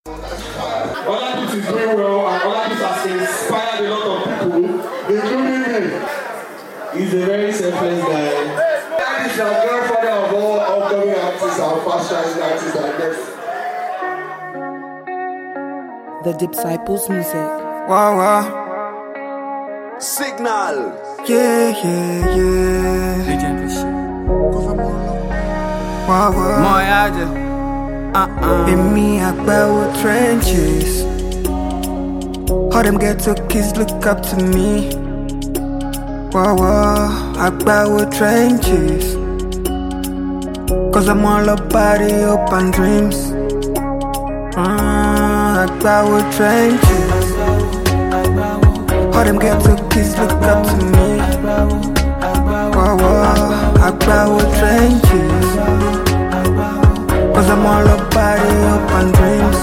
Olakis is doing well, and Olakis has inspired a lot of people, including me. He's a very selfless guy. Olakis is the grandfather of all upcoming artists and fast-rising artists like this. The Disciples music. Wow, wow. Signal. Yeah. Legendary shit. Wow, wow. Moyaje. In me, I bow with trenches. All them ghetto kids look up to me. Wow, wow. I bow with trenches. Cause I'm all about the open dreams. I bow with trenches. All them ghetto kids look up to me. Wow, wow. I bow with trenches. Cause I'm all about the open dreams.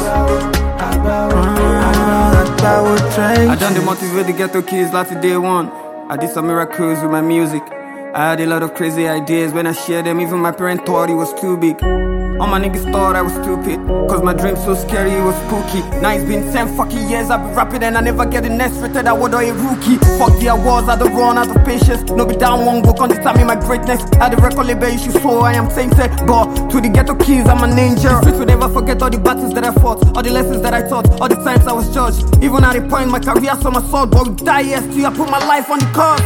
I done the motivate the ghetto kids like day one. I did some miracles with my music. I had a lot of crazy ideas. When I shared them, even my parents thought it was too big. All my niggas thought I was stupid, cause my dream's so scary, it was spooky. Now it's been 10 fucking years I've been rapping and I never get the next rated award or a rookie. Fuck the awards, I don't run out of patience. No be down one go, can't determine my greatness. I the record label issue, so I am sainted. But to the ghetto kids, I'm an angel. The streets will never forget all the battles that I fought, all the lessons that I taught, all the times I was judged. Even at the point my career saw my sword, but we die yes, till I put my life on the cause.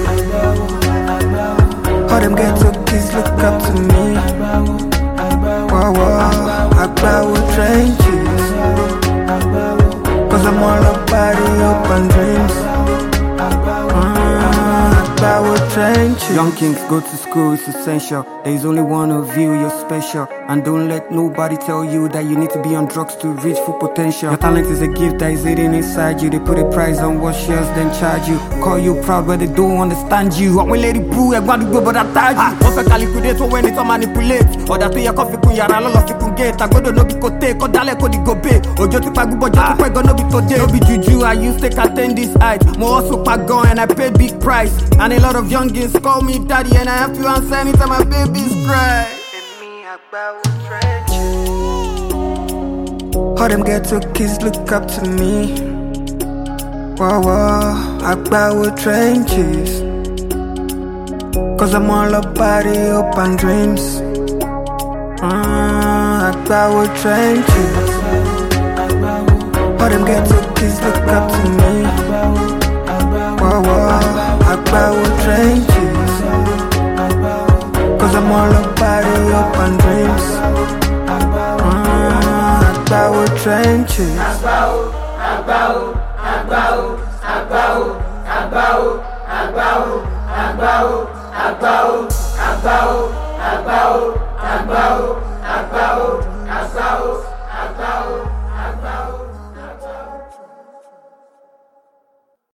All them ghetto kids look up to me. Wow, wow, I bow with trenches. Cause I'm all about the open dreams. I bow with trenches. Young kings go to school, it's essential. There is only one of you, you're special. And don't let nobody tell you that you need to be on drugs to reach full potential. Your talent is a gift that is hidden inside you. They put a price on what's yours, then charge you. Call you proud but they don't understand you. I will let it brew, I want to go but I tag you. What's a liquidate when it's a manipulate? Or that way a coffee kun yara lolo fi kun get. I go to no be kote, ko dale ko di go be. Ojo ti pagu bojo ti pego no be today. No be juju, I used to attain this height. Mo also pagon and I pay big price. And a lot of youngins call me daddy and I have to answer anytime my babies cry. All them ghetto kids look up to me. Wow, wow, I bow with trenches. Cause I'm all about the open dreams. I bow with trenches. All them ghetto kids look up to me. Wow, wow, I bow with trenches. Cause I'm all about the open dreams. I bow with trenches. I bow.